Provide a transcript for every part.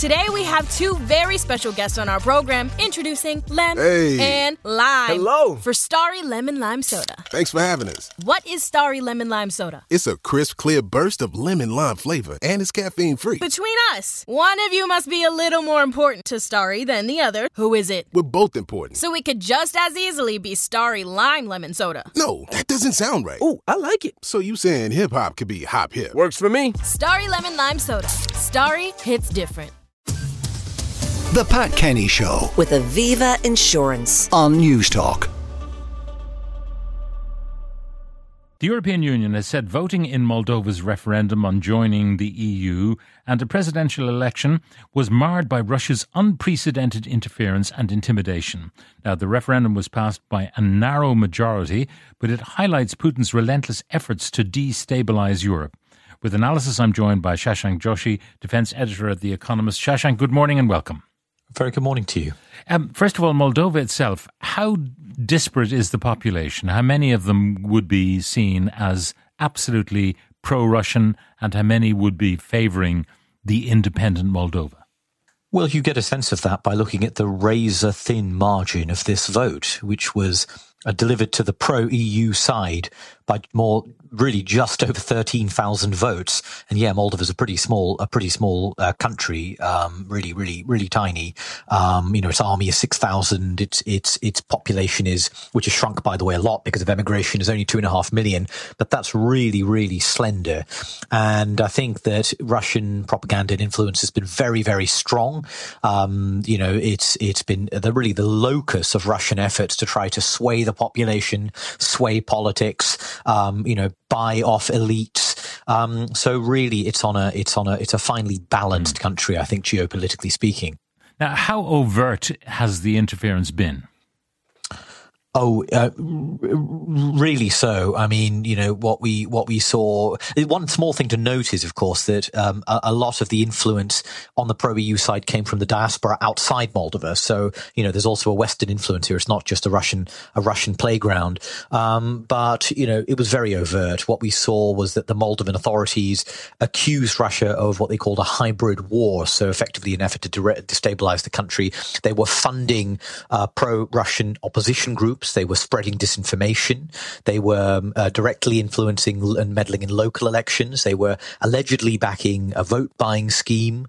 Today we have two very special guests on our program, introducing Lem and Lime. Hello. For Starry Lemon Lime Soda. Thanks for having us. What is Starry Lemon Lime Soda? It's a crisp, clear burst of lemon lime flavor, and it's caffeine-free. Between us, one of you must be a little more important to Starry than the other. Who is it? We're both important. So it could just as easily be Starry Lime Lemon Soda. No, that doesn't sound right. Oh, I like it. So you saying hip-hop could be hop-hip? Works for me. Starry Lemon Lime Soda. Starry hits different. The Pat Kenny Show with Aviva Insurance on News Talk. The European Union has said voting in Moldova's referendum on joining the EU and a presidential election was marred by Russia's unprecedented interference and intimidation. Now, the referendum was passed by a narrow majority, but it highlights Putin's relentless efforts to destabilise Europe. With analysis, I'm joined by Shashank Joshi, defence editor at The Economist. Shashank, good morning and welcome. Very good morning to you. First of all, Moldova itself, how disparate is the population? How many of them would be seen as absolutely pro-Russian and how many would be favouring the independent Moldova? Well, you get a sense of that by looking at the razor-thin margin of this vote, which was delivered to the pro-EU side by really just over 13,000 votes. And yeah, Moldova's a pretty small country, really tiny. Its army is 6,000. Its population which has shrunk, by the way, a lot because of emigration, is only 2.5 million. But that's really slender. And I think that Russian propaganda and influence has been very, very strong. It's been the locus of Russian efforts to try to sway the population, sway politics, buy off elites. So really, it's a finely balanced country, I think, geopolitically speaking. Now, how overt has the interference been? Really so. I mean, what we saw. One small thing to note is, of course, that a lot of the influence on the pro-EU side came from the diaspora outside Moldova. So, there's also a Western influence here. It's not just a Russian playground. But it was very overt. What we saw was that the Moldovan authorities accused Russia of what they called a hybrid war. So, effectively, an effort to destabilize the country. They were funding pro-Russian opposition groups. They were spreading disinformation. They were directly influencing and meddling in local elections. They were allegedly backing a vote-buying scheme.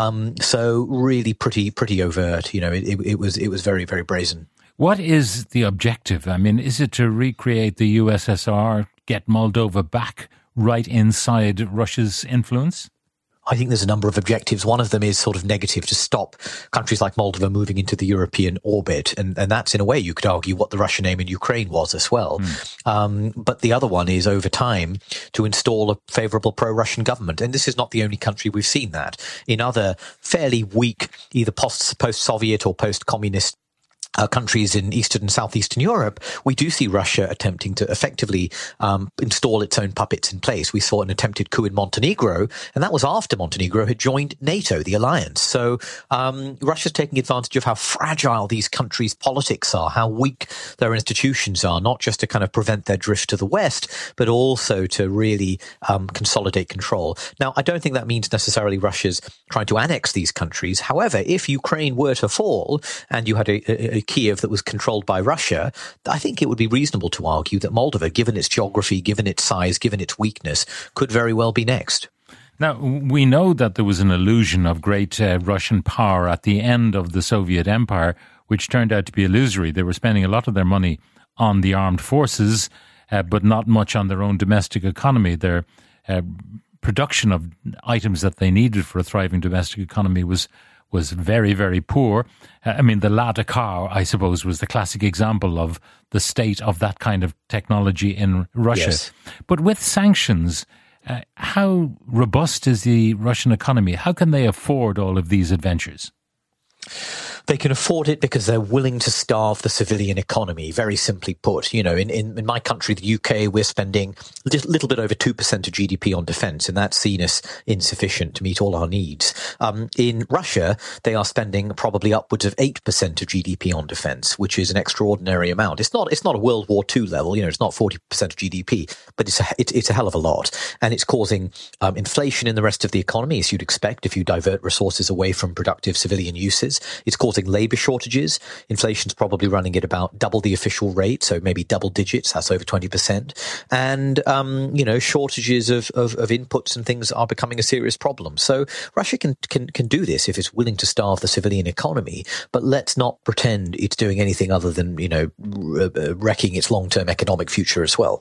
So really pretty overt. It was very, very brazen. What is the objective? I mean, is it to recreate the USSR, get Moldova back right inside Russia's influence? I think there's a number of objectives. One of them is sort of negative, to stop countries like Moldova moving into the European orbit. And that's, in a way, you could argue what the Russian aim in Ukraine was as well. But the other one is, over time, to install a favourable pro-Russian government. And this is not the only country we've seen that. In other fairly weak, either post-Soviet or post-communist countries in Eastern and Southeastern Europe, we do see Russia attempting to effectively install its own puppets in place. We saw an attempted coup in Montenegro, and that was after Montenegro had joined NATO, the alliance. So Russia's taking advantage of how fragile these countries' politics are, how weak their institutions are, not just to kind of prevent their drift to the West, but also to really consolidate control. Now, I don't think that means necessarily Russia's trying to annex these countries. However, if Ukraine were to fall and you had a Kiev that was controlled by Russia, I think it would be reasonable to argue that Moldova, given its geography, given its size, given its weakness, could very well be next. Now, we know that there was an illusion of great Russian power at the end of the Soviet Empire, which turned out to be illusory. They were spending a lot of their money on the armed forces, but not much on their own domestic economy. Their production of items that they needed for a thriving domestic economy was very, very poor. I mean, the Lada car, I suppose, was the classic example of the state of that kind of technology in Russia. Yes. But with sanctions, how robust is the Russian economy? How can they afford all of these adventures? They can afford it because they're willing to starve the civilian economy, very simply put. You know, in my country, the UK, we're spending a little bit over 2% of GDP on defence, and that's seen as insufficient to meet all our needs. In Russia, they are spending probably upwards of 8% of GDP on defence, which is an extraordinary amount. It's not a World War II level, you know, it's not 40% of GDP, but it's a hell of a lot. And it's causing inflation in the rest of the economy, as you'd expect if you divert resources away from productive civilian uses. It's causing labour shortages. Inflation's probably running at about double the official rate, so maybe double digits, that's over 20%. And, you know, shortages of inputs and things are becoming a serious problem. So Russia can do this if it's willing to starve the civilian economy, but let's not pretend it's doing anything other than, you know, wrecking its long-term economic future as well.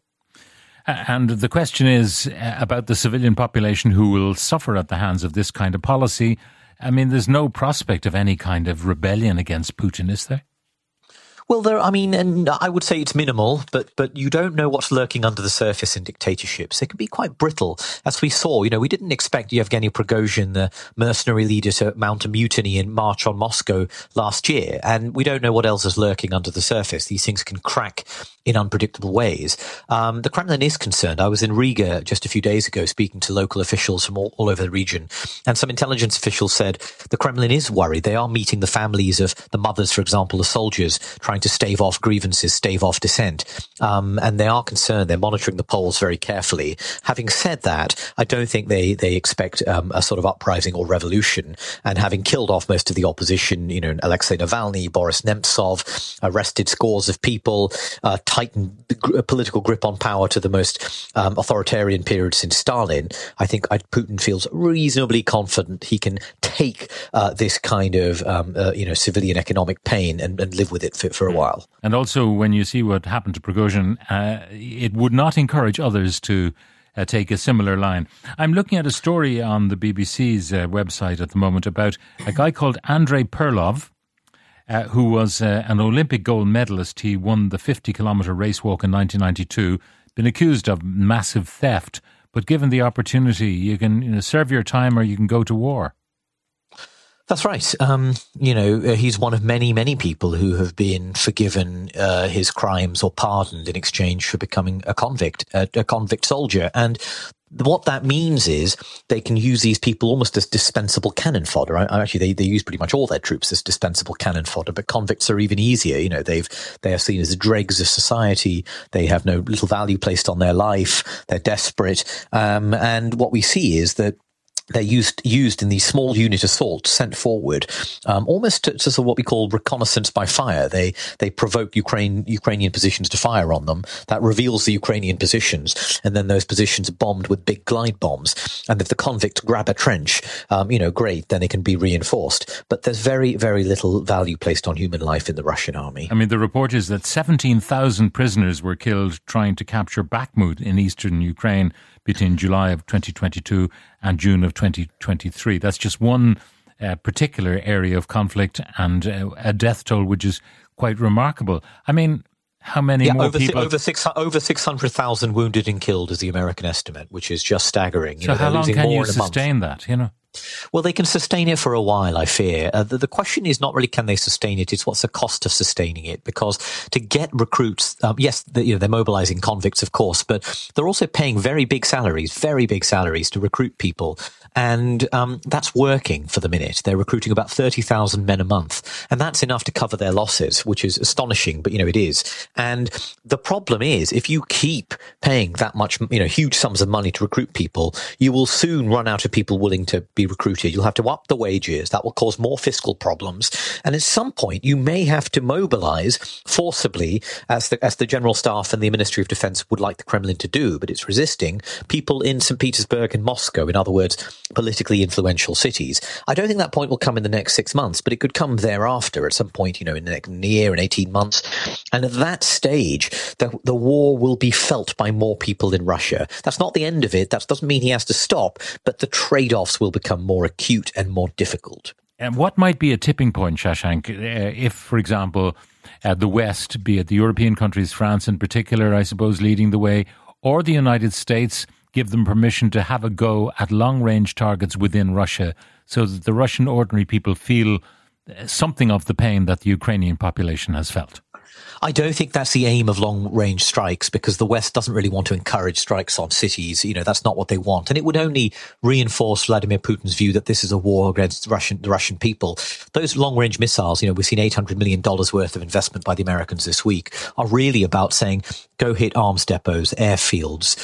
And the question is about the civilian population who will suffer at the hands of this kind of policy. I mean, there's no prospect of any kind of rebellion against Putin, is there? Well, and I would say it's minimal, but you don't know what's lurking under the surface in dictatorships. They can be quite brittle, as we saw. You know, we didn't expect Yevgeny Prigozhin, the mercenary leader, to mount a mutiny and march on Moscow last year, and we don't know what else is lurking under the surface. These things can crack in unpredictable ways. The Kremlin is concerned. I was in Riga just a few days ago speaking to local officials from all over the region, and some intelligence officials said the Kremlin is worried. They are meeting the families of the mothers, for example, of soldiers, trying to stave off grievances, stave off dissent. And they are concerned. They're monitoring the polls very carefully. Having said that, I don't think they expect a sort of uprising or revolution. And having killed off most of the opposition, you know, Alexei Navalny, Boris Nemtsov, arrested scores of people, tightened the political grip on power to the most authoritarian period since Stalin, I think Putin feels reasonably confident he can take this kind of civilian economic pain and live with it for a while. And also, when you see what happened to Prigozhin, it would not encourage others to take a similar line. I'm looking at a story on the BBC's website at the moment about a guy called Andrei Perlov, who was an Olympic gold medalist. He won the 50-kilometre race walk in 1992, been accused of massive theft, but given the opportunity, you can serve your time or you can go to war. That's right. He's one of many, many people who have been forgiven his crimes or pardoned in exchange for becoming a convict soldier. And what that means is they can use these people almost as dispensable cannon fodder. Actually, they use pretty much all their troops as dispensable cannon fodder, but convicts are even easier. You know, they are seen as the dregs of society. They have no little value placed on their life. They're desperate. And what we see is that they're used in these small unit assaults sent forward, almost to sort of what we call reconnaissance by fire. They provoke Ukrainian positions to fire on them. That reveals the Ukrainian positions, and then those positions are bombed with big glide bombs. And if the convicts grab a trench, great, then it can be reinforced. But there's very, very little value placed on human life in the Russian army. I mean, the report is that 17,000 prisoners were killed trying to capture Bakhmut in eastern Ukraine between July of 2022 and June of 2023. That's just one particular area of conflict and a death toll which is quite remarkable. I mean, how many more people? Over 600,000 wounded and killed is the American estimate, which is just staggering. So how long can you sustain that, Well, they can sustain it for a while, I fear. The question is not really can they sustain it, it's what's the cost of sustaining it. Because to get recruits, yes, they're mobilizing convicts, of course, but they're also paying very big salaries to recruit people. And that's working for the minute. They're recruiting about 30,000 men a month. And that's enough to cover their losses, which is astonishing, but, it is. And the problem is, if you keep paying that much, huge sums of money to recruit people, you will soon run out of people willing to be recruited. You'll have to up the wages. That will cause more fiscal problems. And at some point, you may have to mobilize forcibly, as the General Staff and the Ministry of Defense would like the Kremlin to do, but it's resisting, people in St. Petersburg and Moscow, in other words, politically influential cities. I don't think that point will come in the next 6 months, but it could come thereafter at some point, in the next year and 18 months. And at that stage, the war will be felt by more people in Russia. That's not the end of it. That doesn't mean he has to stop, but the trade-offs will become more acute and more difficult. And what might be a tipping point, Shashank, if, for example, the West, be it the European countries, France in particular, I suppose, leading the way, or the United States, give them permission to have a go at long-range targets within Russia so that the Russian ordinary people feel something of the pain that the Ukrainian population has felt. I don't think that's the aim of long-range strikes, because the West doesn't really want to encourage strikes on cities. That's not what they want. And it would only reinforce Vladimir Putin's view that this is a war against the Russian people. Those long-range missiles, we've seen $800 million worth of investment by the Americans this week, are really about saying, go hit arms depots, airfields,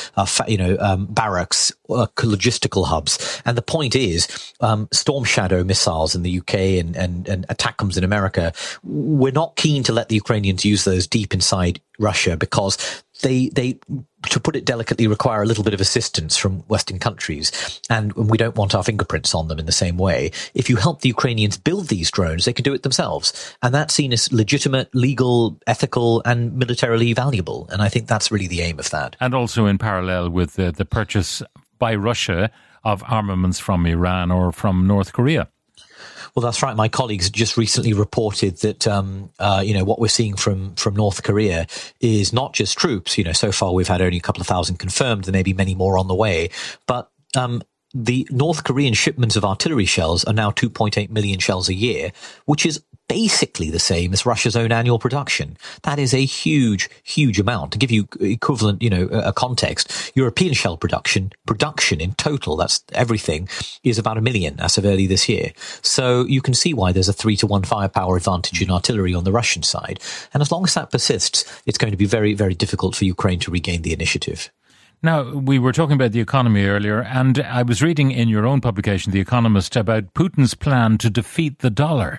barracks, logistical hubs. And the point is, Storm Shadow missiles in the UK and ATACMS in America, we're not keen to let the Ukrainians use those deep inside Russia, because they, to put it delicately, require a little bit of assistance from Western countries. And we don't want our fingerprints on them in the same way. If you help the Ukrainians build these drones, they can do it themselves. And that's seen as legitimate, legal, ethical, and militarily valuable. And I think that's really the aim of that. And also in parallel with the purchase by Russia of armaments from Iran or from North Korea. Well, that's right. My colleagues just recently reported that, what we're seeing from North Korea is not just troops. So far we've had only a couple of thousand confirmed. There may be many more on the way. But the North Korean shipments of artillery shells are now 2.8 million shells a year, which is basically the same as Russia's own annual production. That is a huge, huge amount. To give you equivalent, a context, European shell production in total, that's everything, is about 1 million as of early this year. So you can see why there's a 3-to-1 firepower advantage in artillery on the Russian side. And as long as that persists, it's going to be very, very difficult for Ukraine to regain the initiative. Now, we were talking about the economy earlier, and I was reading in your own publication, The Economist, about Putin's plan to defeat the dollar,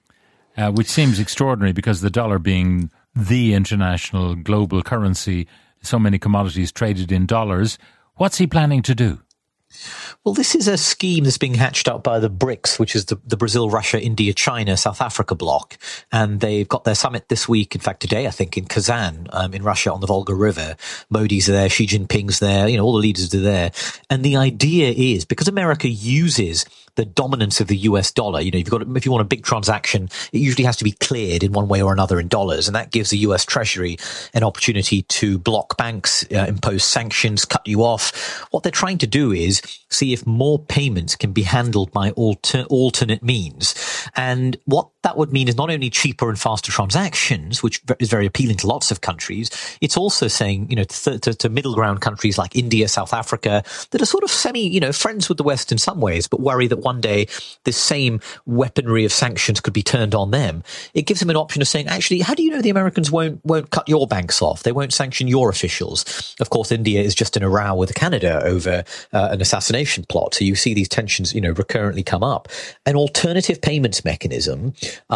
which seems extraordinary because the dollar being the international global currency, so many commodities traded in dollars. What's he planning to do? Well, this is a scheme that's being hatched out by the BRICS, which is the Brazil, Russia, India, China, South Africa bloc. And they've got their summit this week, in fact, today, I think, in Kazan, in Russia on the Volga River. Modi's there, Xi Jinping's there, all the leaders are there. And the idea is, because America uses the dominance of the US dollar, if you want a big transaction, it usually has to be cleared in one way or another in dollars. And that gives the US Treasury an opportunity to block banks, impose sanctions, cut you off. What they're trying to do is see if more payments can be handled by alternate means. And what that would mean is not only cheaper and faster transactions, which is very appealing to lots of countries, it's also saying, to middle ground countries like India, South Africa, that are sort of friends with the West in some ways, but worry that one day this same weaponry of sanctions could be turned on them. It gives them an option of saying, actually, how do you know the Americans won't cut your banks off? They won't sanction your officials. Of course, India is just in a row with Canada over an assassination plot. So you see these tensions, recurrently come up. An alternative payments mechanism,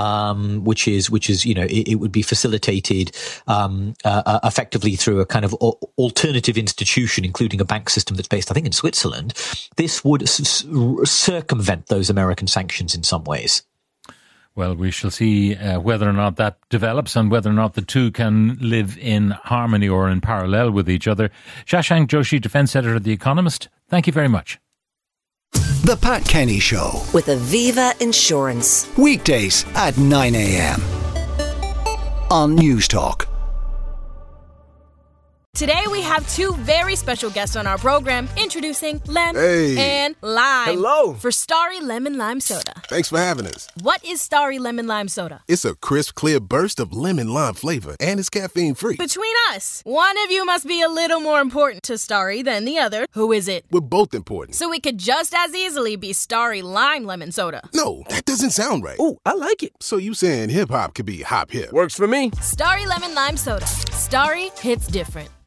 which is it would be facilitated effectively through a kind of alternative institution, including a bank system that's based, I think, in Switzerland. This would circumvent those American sanctions in some ways. Well, we shall see whether or not that develops and whether or not the two can live in harmony or in parallel with each other. Shashank Joshi, defence editor at The Economist, thank you very much. The Pat Kenny Show with Aviva Insurance. Weekdays at 9 a.m. on News Talk. Today we have two very special guests on our program, introducing Lem and Lime. Hello. For Starry Lemon Lime Soda. Thanks for having us. What is Starry Lemon Lime Soda? It's a crisp, clear burst of lemon lime flavor, and it's caffeine-free. Between us, one of you must be a little more important to Starry than the other. Who is it? We're both important. So it could just as easily be Starry Lime Lemon Soda. No, that doesn't sound right. Oh, I like it. So you saying hip-hop could be hop-hip? Works for me. Starry Lemon Lime Soda. Starry hits different.